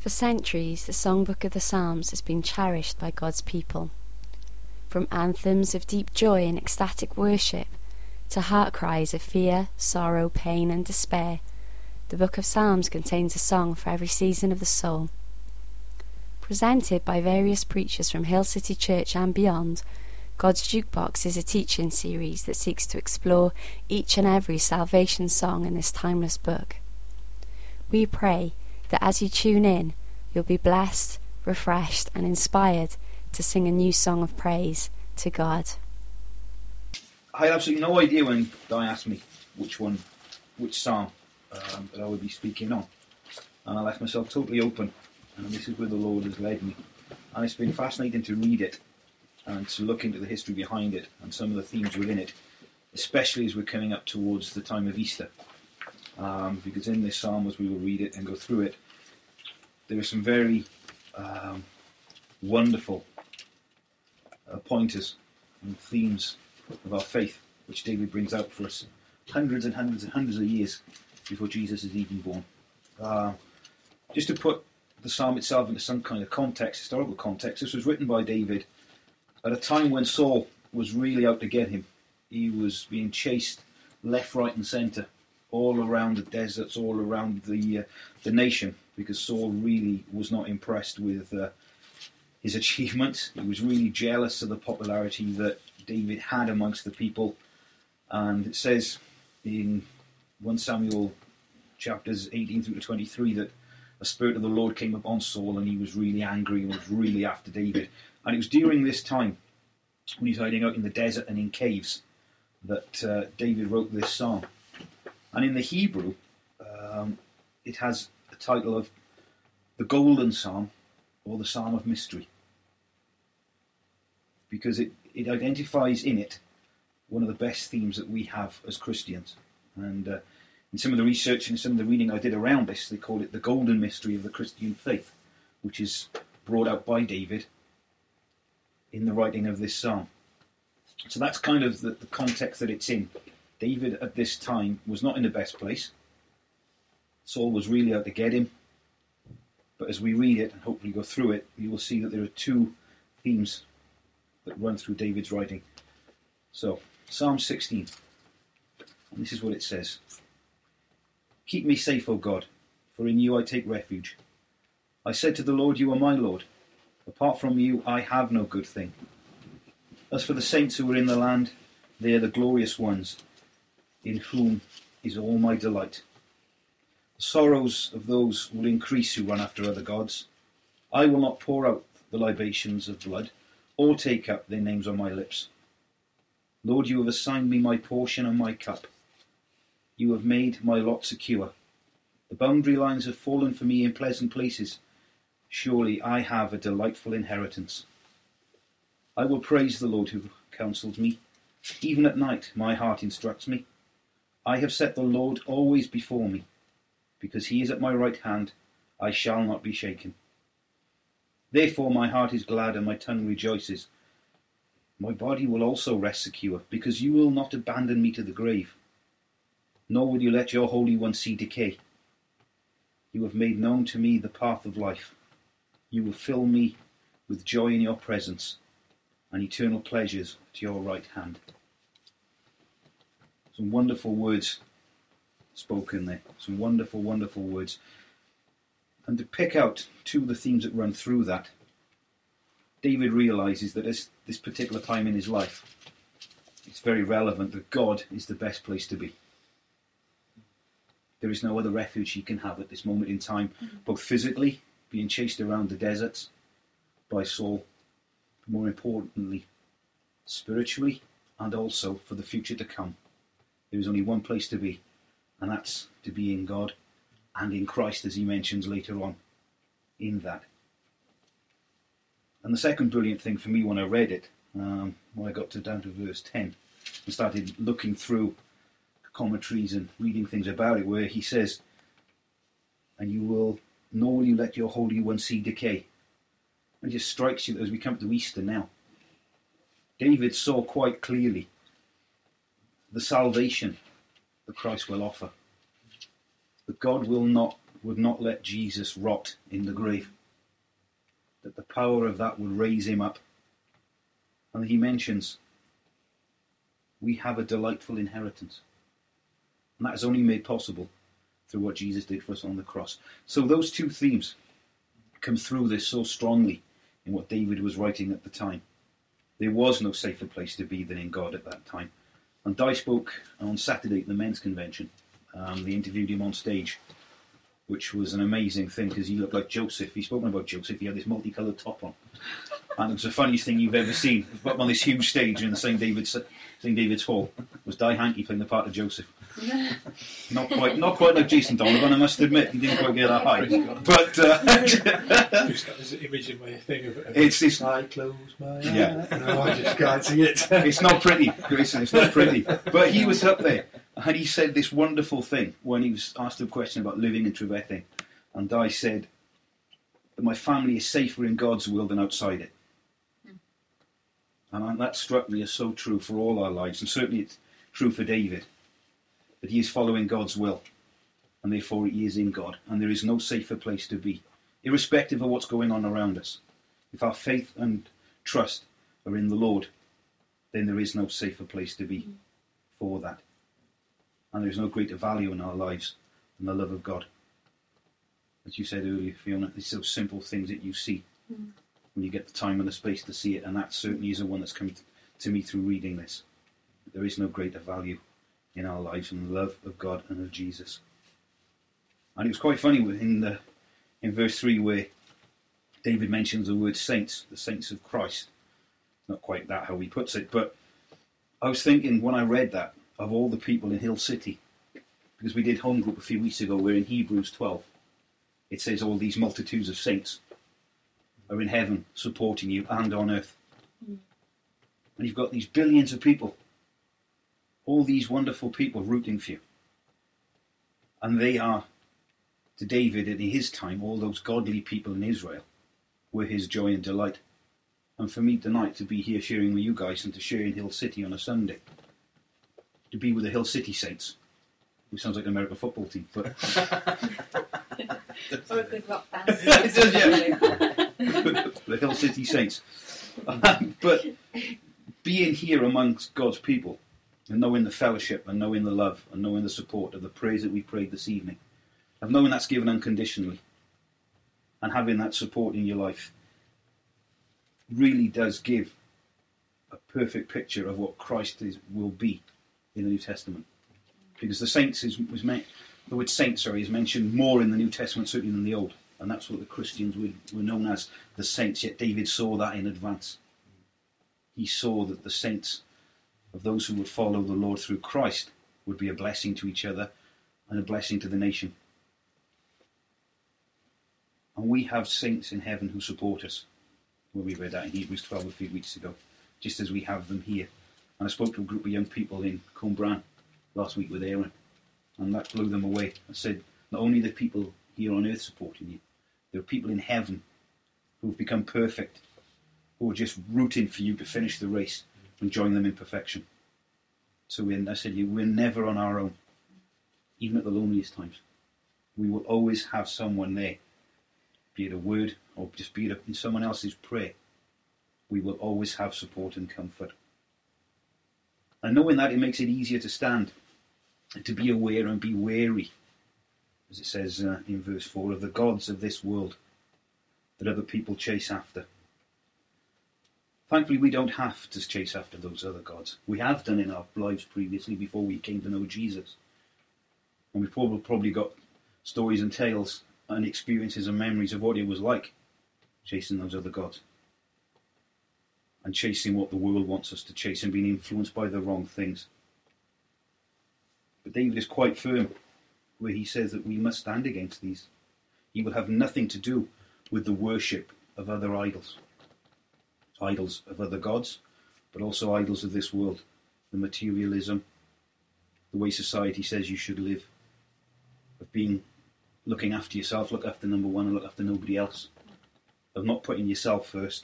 For centuries, the Songbook of the Psalms has been cherished by God's people. From anthems of deep joy and ecstatic worship to heart cries of fear, sorrow, pain and despair, the Book of Psalms contains a song for every season of the soul. Presented by various preachers from Hill City Church and beyond, God's Jukebox is a teaching series that seeks to explore each and every salvation song in this timeless book. We pray that as you tune in, you'll be blessed, refreshed and inspired to sing a new song of praise to God. I had absolutely no idea when Di asked me which psalm that I would be speaking on. And I left myself totally open, and this is where the Lord has led me. And it's been fascinating to read it and to look into the history behind it and some of the themes within it, especially as we're coming up towards the time of Easter. Because in this psalm, as we will read it and go through it, there are some very wonderful pointers and themes of our faith, which David brings out for us hundreds and hundreds and hundreds of years before Jesus is even born. Just to put the psalm itself into some kind of context, historical context, this was written by David at a time when Saul was really out to get him. He was being chased left, right and centre, all around the deserts, all around the nation, because Saul really was not impressed with his achievements. He was really jealous of the popularity that David had amongst the people. And it says in 1 Samuel chapters 18 through to 23 that a spirit of the Lord came upon Saul and he was really angry and was really after David. And it was during this time, when he's hiding out in the desert and in caves, that David wrote this psalm. And in the Hebrew, it has a title of the Golden Psalm or the Psalm of Mystery, because it identifies in it one of the best themes that we have as Christians. And in some of the research and some of the reading I did around this, they call it the golden mystery of the Christian faith, which is brought out by David in the writing of this psalm. So that's kind of the context that it's in. David at this time was not in the best place. Saul was really out to get him. But as we read it and hopefully go through it, you will see that there are two themes that run through David's writing. So, Psalm 16. And this is what it says. Keep me safe, O God, for in you I take refuge. I said to the Lord, you are my Lord. Apart from you, I have no good thing. As for the saints who are in the land, they are the glorious ones, in whom is all my delight. The sorrows of those will increase who run after other gods. I will not pour out the libations of blood, or take up their names on my lips. Lord, you have assigned me my portion and my cup. You have made my lot secure. The boundary lines have fallen for me in pleasant places. Surely I have a delightful inheritance. I will praise the Lord who counsels me. Even at night my heart instructs me. I have set the Lord always before me. Because he is at my right hand, I shall not be shaken. Therefore my heart is glad and my tongue rejoices. My body will also rest secure, because you will not abandon me to the grave, nor will you let your Holy One see decay. You have made known to me the path of life. You will fill me with joy in your presence, and eternal pleasures at your right hand. Some wonderful words spoken there. Some wonderful, wonderful words. And to pick out two of the themes that run through that, David realises that at this particular time in his life, it's very relevant that God is the best place to be. There is no other refuge he can have at this moment in time, both physically, being chased around the deserts by Saul, but more importantly, spiritually, and also for the future to come. There is only one place to be, and that's to be in God and in Christ, as he mentions later on in that. And the second brilliant thing for me when I read it, when I got down to verse 10, and started looking through commentaries and reading things about it, where he says, and you will, nor will you let your Holy One see decay. And it just strikes you that as we come to Easter now, David saw quite clearly the salvation that Christ will offer. That God will not would not let Jesus rot in the grave, that the power of that would raise him up. And he mentions, we have a delightful inheritance. And that is only made possible through what Jesus did for us on the cross. So those two themes come through this so strongly in what David was writing at the time. There was no safer place to be than in God at that time. And Di spoke on Saturday at the men's convention. They interviewed him on stage, which was an amazing thing because he looked like Joseph. He's spoken about Joseph. He had this multicoloured top on. And it was the funniest thing you've ever seen. Up on this huge stage in the St. David's Hall was Di Hankey playing the part of Joseph. Not quite like Jason Donovan, I must admit. He didn't quite get that high. But Who's got this image in my thing of it's this. I close my eye. Yeah. No, I just can't see it. It's not pretty, Grayson. It's not pretty. But he was up there, and he said this wonderful thing when he was asked a question about living in Trevethyn, and Di said that my family is safer in God's will than outside it. And that struck me as so true for all our lives, and certainly it's true for David, that he is following God's will, and therefore he is in God, and there is no safer place to be, irrespective of what's going on around us. If our faith and trust are in the Lord, then there is no safer place to be for that. And there is no greater value in our lives than the love of God. As you said earlier, Fiona, it's those simple things that you see when you get the time and the space to see it, and that certainly is the one that's come to me through reading this. There is no greater value in our lives than the love of God and of Jesus. And it was quite funny in verse 3 where David mentions the word saints, the saints of Christ. Not quite that how he puts it, but I was thinking when I read that of all the people in Hill City, because we did home group a few weeks ago where in Hebrews 12 it says all these multitudes of saints are in heaven supporting you and on earth. And you've got these billions of people, all these wonderful people rooting for you. And they are, to David in his time, all those godly people in Israel were his joy and delight. And for me tonight to be here sharing with you guys and to share in Hill City on a Sunday, to be with the Hill City Saints, which sounds like an American football team, but or a good rock band. it does, yeah. The Hill City Saints. But being here amongst God's people and knowing the fellowship and knowing the love and knowing the support of the prayers that we prayed this evening, of knowing that's given unconditionally and having that support in your life really does give a perfect picture of what Christ will be in the New Testament. Because the saints the word saint, is mentioned more in the New Testament certainly than the Old. And that's what the Christians were known as, the saints. Yet David saw that in advance. He saw that the saints of those who would follow the Lord through Christ would be a blessing to each other and a blessing to the nation. And we have saints in heaven who support us. Well, we read that in Hebrews 12 a few weeks ago, just as we have them here. And I spoke to a group of young people in Combran last week with Aaron, and that blew them away. I said, not only are the people here on earth supporting you, there are people in heaven who have become perfect, who are just rooting for you to finish the race and join them in perfection. So I said, we're never on our own, even at the loneliest times. We will always have someone there, be it a word or just be it in someone else's prayer. We will always have support and comfort. And knowing that, it makes it easier to stand, to be aware and be wary, as it says in verse 4, of the gods of this world that other people chase after. Thankfully, we don't have to chase after those other gods. We have done in our lives previously before we came to know Jesus. And we've probably got stories and tales and experiences and memories of what it was like chasing those other gods. And chasing what the world wants us to chase and being influenced by the wrong things. But David is quite firm where he says that we must stand against these. He will have nothing to do with the worship of other idols. Idols of other gods, but also idols of this world. The materialism, the way society says you should live, of looking after yourself, look after number one and look after nobody else, of not putting yourself first.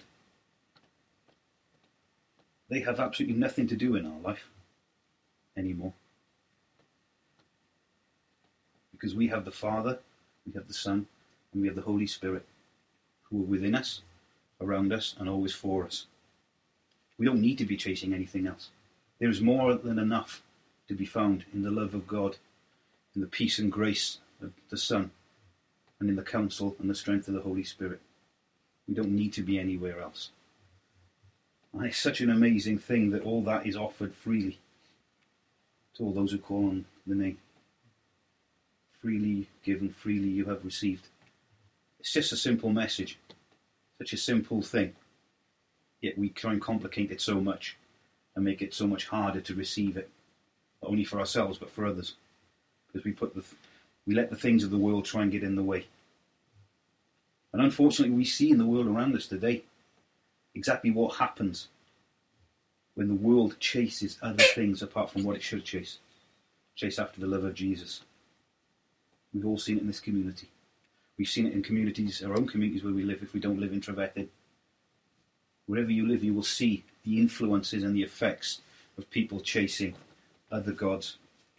They have absolutely nothing to do in our life anymore. Because we have the Father, We have the Son, and we have the Holy Spirit, who are within us, around us, and always for us. We don't need to be chasing anything else. There is more than enough to be found in the love of God, in the peace and grace of the Son, and in the counsel and the strength of the Holy Spirit. We don't need to be anywhere else. And it's such an amazing thing that all that is offered freely to all those who call on the name. Freely given, freely you have received. It's just a simple message, such a simple thing. Yet we try and complicate it so much and make it so much harder to receive it, not only for ourselves but for others, because we let the things of the world try and get in the way. And unfortunately, we see in the world around us today exactly what happens when the world chases other things apart from what it should chase after the love of Jesus. We've all seen it in this community. We've seen it in communities, our own communities where we live, if we don't live in Trefethin. Wherever you live, you will see the influences and the effects of people chasing other gods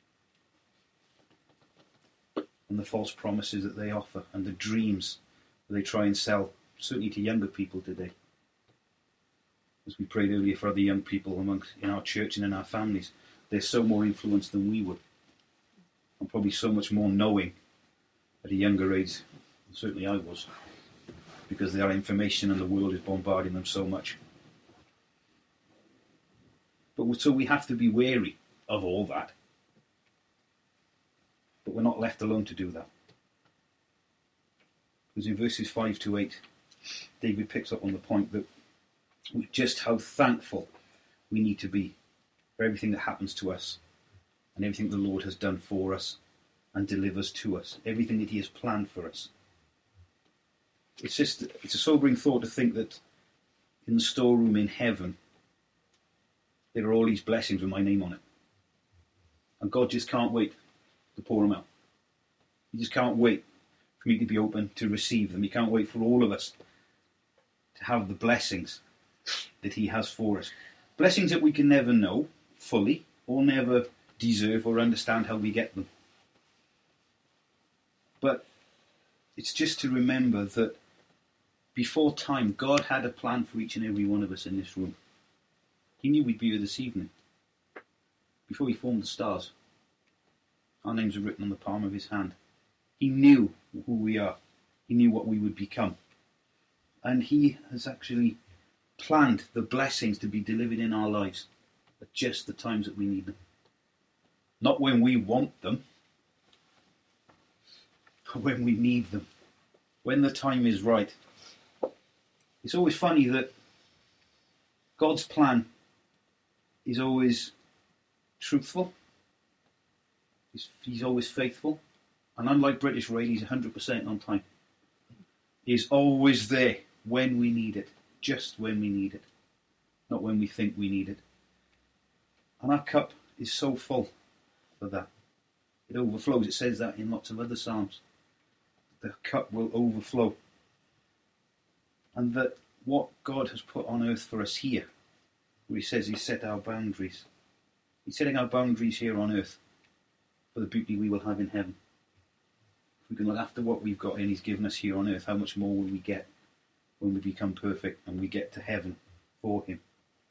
and the false promises that they offer and the dreams that they try and sell, certainly to younger people today. As we prayed earlier for other young people in our church and in our families, they're so more influenced than we would, and probably so much more knowing at a younger age. Certainly I was, because their information and the world is bombarding them so much. But so we have to be wary of all that. But we're not left alone to do that. Because in verses 5 to 8, David picks up on the point that just how thankful we need to be for everything that happens to us and everything the Lord has done for us and delivers to us, everything that he has planned for us. It's a sobering thought to think that in the storeroom in heaven there are all these blessings with my name on it. And God just can't wait to pour them out. He just can't wait for me to be open to receive them. He can't wait for all of us to have the blessings that he has for us. Blessings that we can never know fully or never deserve or understand how we get them. But it's just to remember that before time, God had a plan for each and every one of us in this room. He knew we'd be here this evening. Before he formed the stars, our names are written on the palm of his hand. He knew who we are. He knew what we would become. And he has actually planned the blessings to be delivered in our lives at just the times that we need them. Not when we want them, but when we need them. When the time is right. It's always funny that God's plan is always truthful. He's always faithful. And unlike British Rail, he's 100% on time. He's always there when we need it. Just when we need it. Not when we think we need it. And our cup is so full for that. It overflows. It says that in lots of other psalms. The cup will overflow. And that what God has put on earth for us here, where he says he set our boundaries. He's setting our boundaries here on earth for the beauty we will have in heaven. If we can look after what we've got and he's given us here on earth, how much more will we get when we become perfect and we get to heaven for him?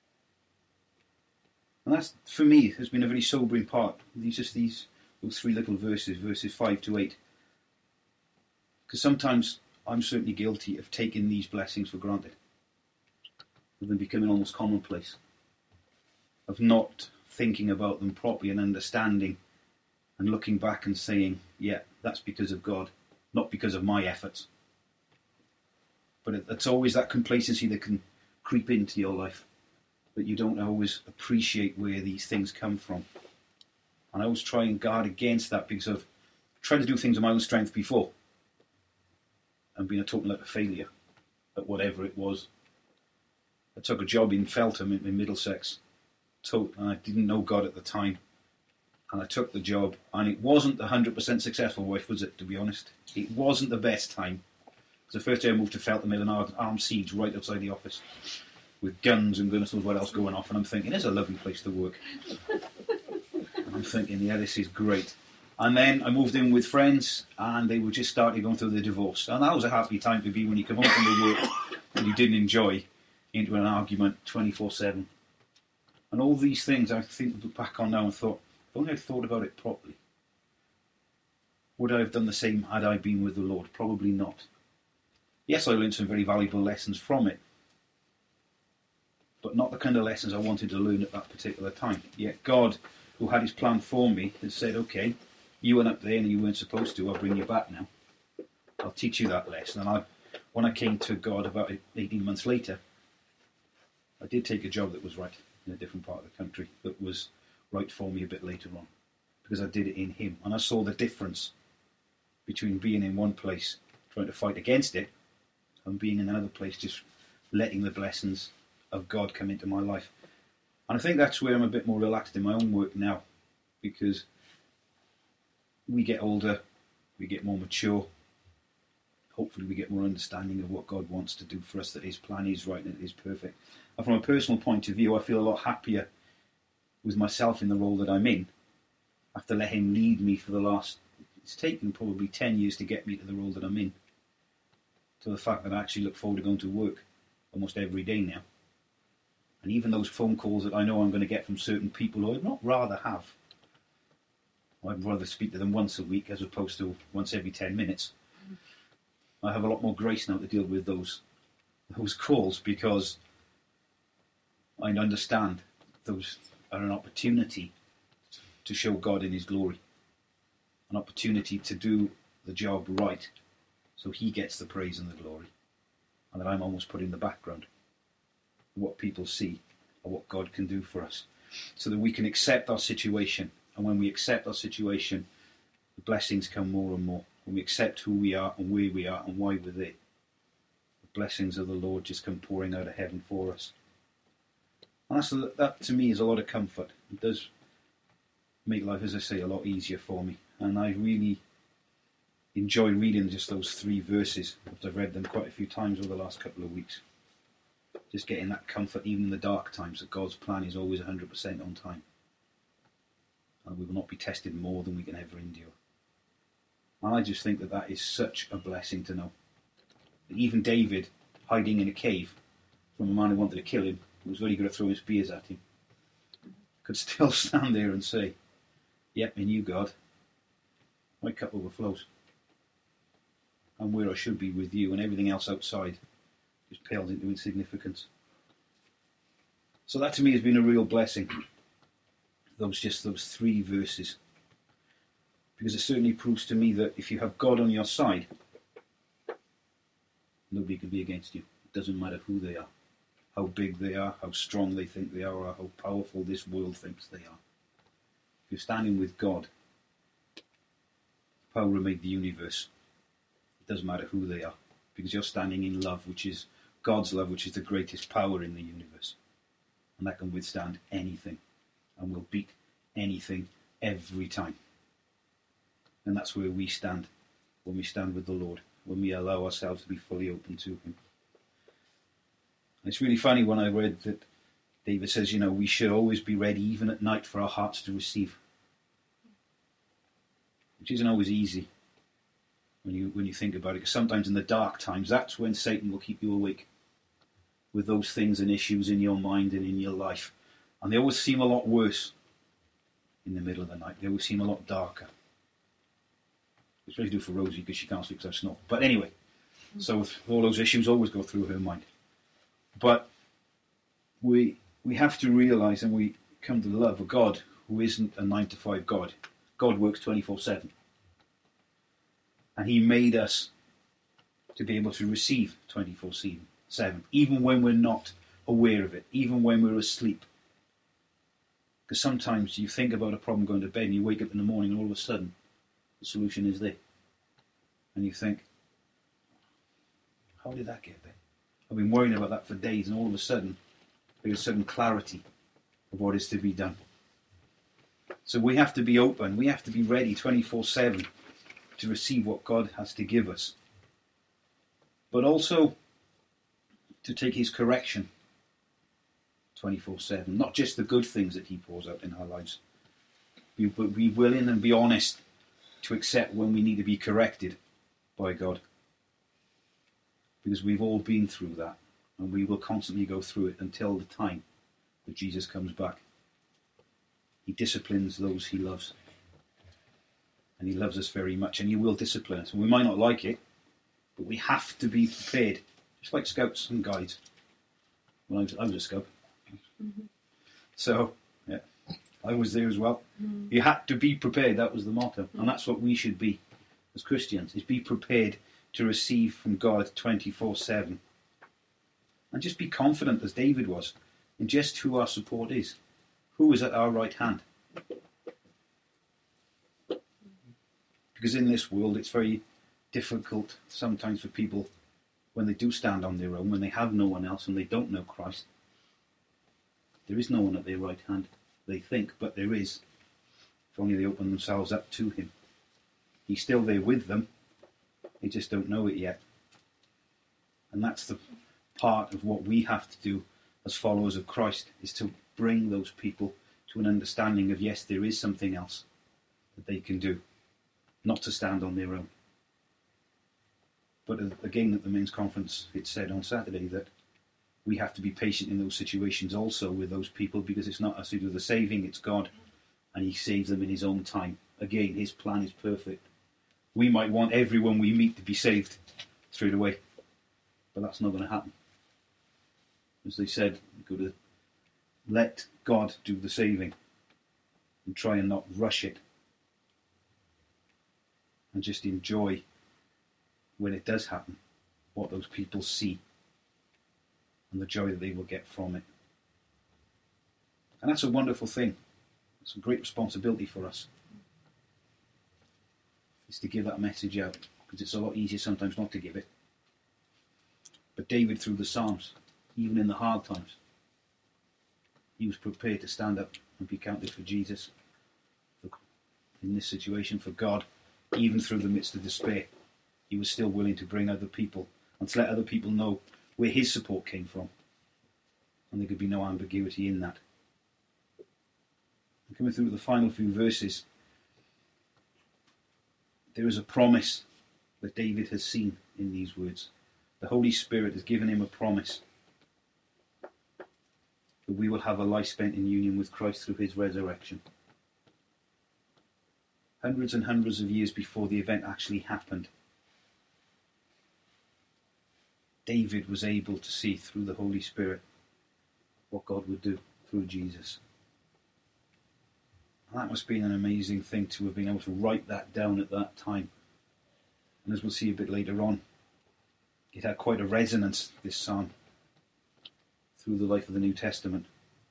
And that's, for me, has been a very sobering part. Those three little verses 5 to 8. Because sometimes I'm certainly guilty of taking these blessings for granted, of them becoming almost commonplace, of not thinking about them properly and understanding and looking back and saying, yeah, that's because of God, not because of my efforts. But it's always that complacency that can creep into your life, that you don't always appreciate where these things come from. And I always try and guard against that, because I've tried to do things on my own strength before and been a total utter failure at whatever it was. I took a job in Feltham in Middlesex, and I didn't know God at the time. And I took the job, and it wasn't the 100% successful wife, was it, to be honest? It wasn't the best time. It was the first day I moved to Feltham, there was an armed siege right outside the office, with guns and goodness knows what else going off, and I'm thinking, it's a lovely place to work. And I'm thinking, yeah, this is great. And then I moved in with friends, and they were just starting going through the divorce. And that was a happy time to be when you come home from the work that you didn't enjoy into an argument 24/7. And all these things I think back on now and thought, if only I'd thought about it properly. Would I have done the same had I been with the Lord? Probably not. Yes, I learned some very valuable lessons from it, but not the kind of lessons I wanted to learn at that particular time. Yet God, who had his plan for me, had said, okay, you went up there and you weren't supposed to, I'll bring you back now. I'll teach you that lesson. And when I came to God about 18 months later, I did take a job that was right in a different part of the country, that was right for me a bit later on, because I did it in him. And I saw the difference between being in one place trying to fight against it and being in another place just letting the blessings of God come into my life. And I think that's where I'm a bit more relaxed in my own work now, because we get older, we get more mature, hopefully we get more understanding of what God wants to do for us, that his plan is right and it is perfect. And from a personal point of view, I feel a lot happier with myself in the role that I'm in. I have to let him lead me for the last, it's taken probably 10 years to get me to the role that I'm in, to the fact that I actually look forward to going to work almost every day now. And even those phone calls that I know I'm going to get from certain people who I'd not rather have, I'd rather speak to them once a week as opposed to once every 10 minutes. I have a lot more grace now to deal with those calls, because I understand those are an opportunity to show God in his glory, an opportunity to do the job right so he gets the praise and the glory, and that I'm almost put in the background. What people see and what God can do for us, so that we can accept our situation. And when we accept our situation, the blessings come more and more. When we accept who we are and where we are and why we're there, the blessings of the Lord just come pouring out of heaven for us. And that to me is a lot of comfort. It does make life, as I say, a lot easier for me. And I really enjoy reading just those 3 verses. I've read them quite a few times over the last couple of weeks. Just getting that comfort, even in the dark times, that God's plan is always 100% on time. And we will not be tested more than we can ever endure. And I just think that is such a blessing to know. That even David, hiding in a cave from a man who wanted to kill him, who was very good at throwing spears at him, could still stand there and say, yep, in you, God, my cup overflows. I'm where I should be with you, and everything else outside just pales into insignificance. So that to me has been a real blessing, those 3 verses. Because it certainly proves to me that if you have God on your side, nobody can be against you. It doesn't matter who they are, how big they are, how strong they think they are, or how powerful this world thinks they are. If you're standing with God, the power who made the universe, it doesn't matter who they are, because you're standing in love, which is God's love, which is the greatest power in the universe. And that can withstand anything and will beat anything every time. And that's where we stand when we stand with the Lord, when we allow ourselves to be fully open to him. And it's really funny when I read that David says, we should always be ready even at night for our hearts to receive. Which isn't always easy when you think about it, because sometimes in the dark times, that's when Satan will keep you awake with those things and issues in your mind and in your life. And they always seem a lot worse in the middle of the night. They always seem a lot darker. Especially do for Rosie, because she can't sleep because I snore. But anyway, so all those issues always go through her mind. But we have to realise, and we come to love a God who isn't a 9-to-5 God. God works 24/7. And he made us to be able to receive 24/7, even when we're not aware of it, even when we're asleep. Because sometimes you think about a problem going to bed and you wake up in the morning and all of a sudden the solution is there. And you think, how did that get there? I've been worrying about that for days, and all of a sudden there's a sudden clarity of what is to be done. So we have to be open, we have to be ready 24/7 to receive what God has to give us. But also to take his correction 24/7, not just the good things that he pours out in our lives. But be willing and be honest to accept when we need to be corrected by God. Because we've all been through that, and we will constantly go through it until the time that Jesus comes back. He disciplines those he loves. And he loves us very much, and he will discipline us. And we might not like it, but we have to be prepared. Just like scouts and guides. Well, I was a scout. Mm-hmm. So, yeah, I was there as well. Mm. You had to be prepared. That was the motto. And that's what we should be as Christians, is be prepared to receive from God 24/7. And just be confident, as David was, in just who our support is. Who is at our right hand. Because in this world, it's very difficult sometimes for people when they do stand on their own, when they have no one else and they don't know Christ. There is no one at their right hand, they think, but there is. If only they open themselves up to him. He's still there with them. They just don't know it yet. And that's the part of what we have to do as followers of Christ, is to bring those people to an understanding of, yes, there is something else that they can do, not to stand on their own. But again, at the men's conference, it said on Saturday that we have to be patient in those situations also with those people, because it's not us who do the saving, it's God, and he saves them in his own time. Again, his plan is perfect. We might want everyone we meet to be saved straight away, but that's not going to happen. As they said, we've got to let God do the saving and try and not rush it, and just enjoy, when it does happen, what those people see and the joy that they will get from it. And that's a wonderful thing. It's a great responsibility for us, is to give that message out, because it's a lot easier sometimes not to give it. But David, through the Psalms, even in the hard times, he was prepared to stand up and be counted for Jesus, in this situation, for God. Even through the midst of despair, he was still willing to bring other people and to let other people know where his support came from. And there could be no ambiguity in that. And coming through the final few verses, there is a promise that David has seen in these words. The Holy Spirit has given him a promise that we will have a life spent in union with Christ through his resurrection. Hundreds and hundreds of years before the event actually happened, David was able to see through the Holy Spirit what God would do through Jesus. And that must be an amazing thing, to have been able to write that down at that time. And as we'll see a bit later on, it had quite a resonance, this psalm, through the life of the New Testament.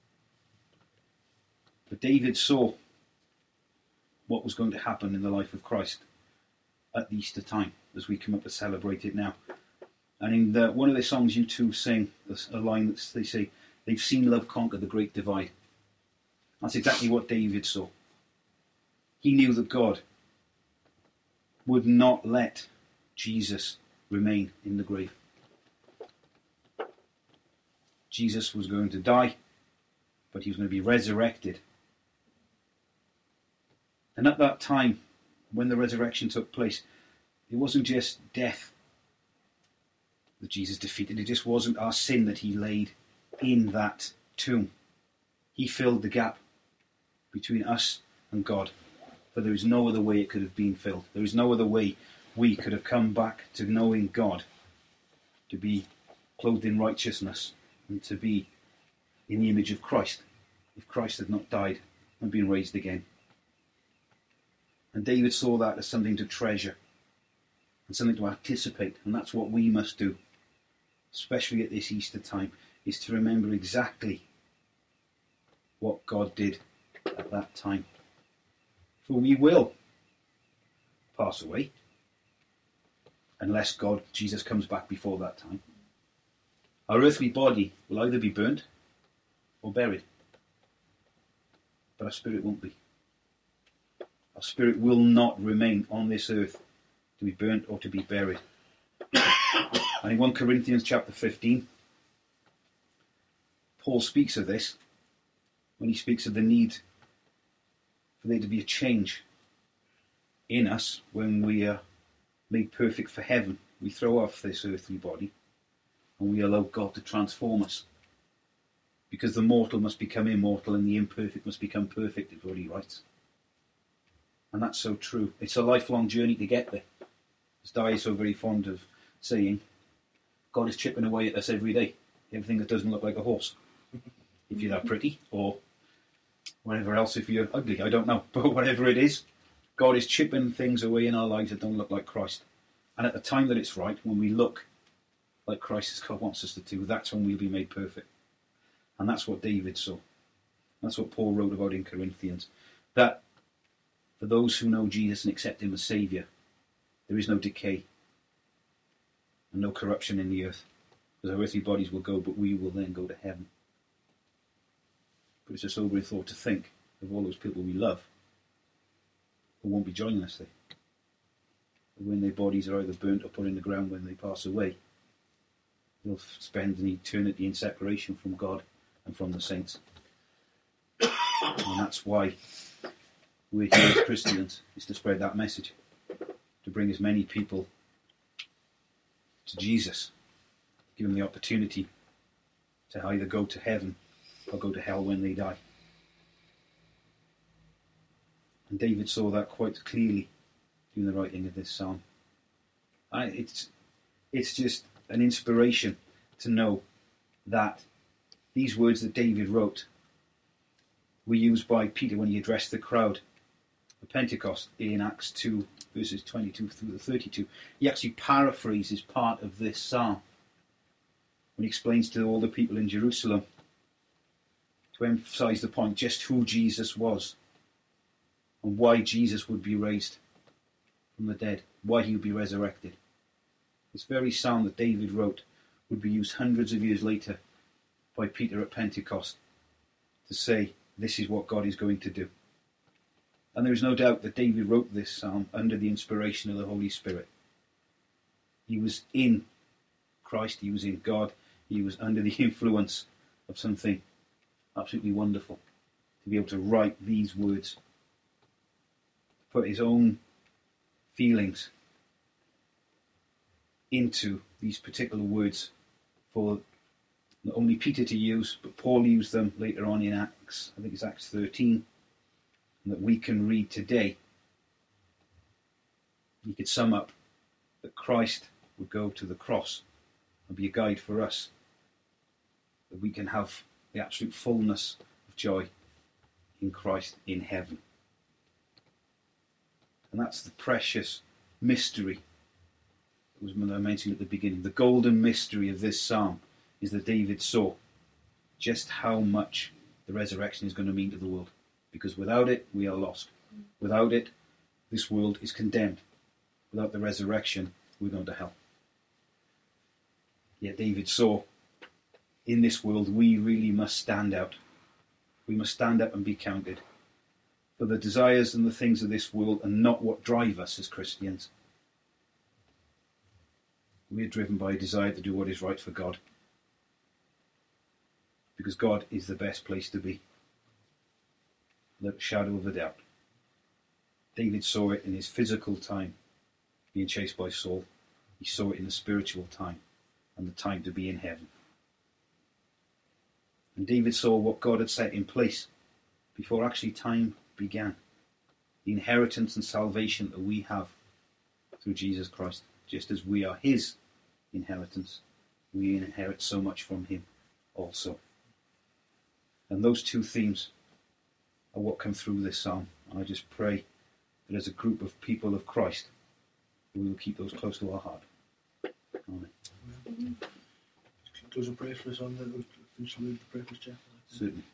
But David saw what was going to happen in the life of Christ at the Easter time, as we come up to celebrate it now. And in one of their songs, U2 sing a line that they say, they've seen love conquer the great divide. That's exactly what David saw. He knew that God would not let Jesus remain in the grave. Jesus was going to die, but he was going to be resurrected. And at that time, when the resurrection took place, it wasn't just death that Jesus defeated. It just wasn't our sin that he laid in that tomb. He filled the gap between us and God. For there is no other way it could have been filled. There is no other way we could have come back to knowing God, to be clothed in righteousness, and to be in the image of Christ, if Christ had not died and been raised again. And David saw that as something to treasure and something to anticipate. And that's what we must do, especially at this Easter time, is to remember exactly what God did at that time. For we will pass away, unless Jesus comes back before that time. Our earthly body will either be burnt or buried, but our spirit won't be. Our spirit will not remain on this earth to be burnt or to be buried. And in 1 Corinthians chapter 15, Paul speaks of this when he speaks of the need for there to be a change in us, when we are made perfect for heaven, we throw off this earthly body and we allow God to transform us. Because the mortal must become immortal and the imperfect must become perfect, is what he writes. And that's so true. It's a lifelong journey to get there. As Di is so very fond of saying, God is chipping away at us every day. Everything that doesn't look like a horse. If you're that pretty, or whatever else, if you're ugly, I don't know. But whatever it is, God is chipping things away in our lives that don't look like Christ. And at the time that it's right, when we look like Christ as God wants us to do, that's when we'll be made perfect. And that's what David saw. That's what Paul wrote about in Corinthians. That for those who know Jesus and accept him as Saviour, there is no decay and no corruption in the earth. Because our earthly bodies will go, but we will then go to heaven. But it's a sobering thought to think of all those people we love who won't be joining us there. When their bodies are either burnt or put in the ground when they pass away, they'll spend an eternity in separation from God and from the saints. And that's why we're here as Christians, is to spread that message, to bring as many people to Jesus, give them the opportunity to either go to heaven or go to hell when they die. And David saw that quite clearly during the writing of this psalm. It's just an inspiration to know that these words that David wrote were used by Peter when he addressed the crowd at Pentecost in Acts 2, verses 22 through to 32. He actually paraphrases part of this psalm when he explains to all the people in Jerusalem, to emphasize the point, just who Jesus was and why Jesus would be raised from the dead, why he would be resurrected. This very psalm that David wrote would be used hundreds of years later by Peter at Pentecost to say, this is what God is going to do. And there is no doubt that David wrote this psalm under the inspiration of the Holy Spirit. He was in Christ, he was in God, he was under the influence of something absolutely wonderful to be able to write these words, put his own feelings into these particular words for not only Peter to use, but Paul used them later on in Acts, I think it's Acts 13, and that we can read today. You could sum up that Christ would go to the cross and be a guide for us, that we can have the absolute fullness of joy in Christ in heaven. And that's the precious mystery that was mentioned at the beginning. The golden mystery of this psalm is that David saw just how much the resurrection is going to mean to the world. Because without it, we are lost. Without it, this world is condemned. Without the resurrection, we're going to hell. Yet David saw, in this world, we really must stand out. We must stand up and be counted. For the desires and the things of this world are not what drive us as Christians. We are driven by a desire to do what is right for God. Because God is the best place to be. Without a shadow of a doubt. David saw it in his physical time, being chased by Saul. He saw it in the spiritual time, and the time to be in heaven. And David saw what God had set in place before actually time began. The inheritance and salvation that we have through Jesus Christ. Just as we are his inheritance, we inherit so much from him also. And those two themes are what come through this psalm. And I just pray that as a group of people of Christ, we will keep those close to our heart. Amen. Can you close in prayer for us on that? We'll finish the prayer for us, Jeff. Certainly.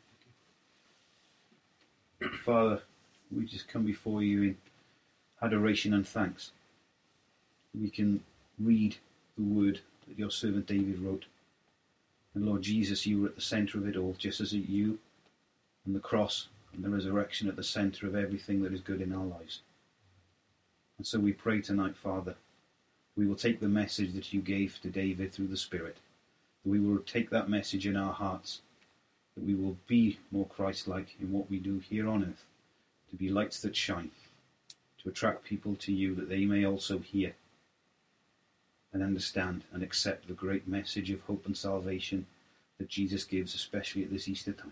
Father, we just come before you in adoration and thanks. We can read the word that your servant David wrote. And Lord Jesus, you were at the centre of it all, just as you and the cross and the resurrection at the centre of everything that is good in our lives. And so we pray tonight, Father, we will take the message that you gave to David through the Spirit. That we will take that message in our hearts, that we will be more Christ-like in what we do here on earth, to be lights that shine, to to attract people to you, that they may also hear and understand and accept the great message of hope and salvation that Jesus gives, especially at this Easter time.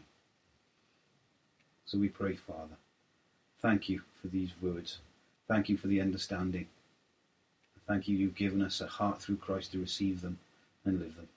So we pray, Father, thank you for these words. Thank you for the understanding. Thank you, you've given us a heart through Christ to receive them and live them.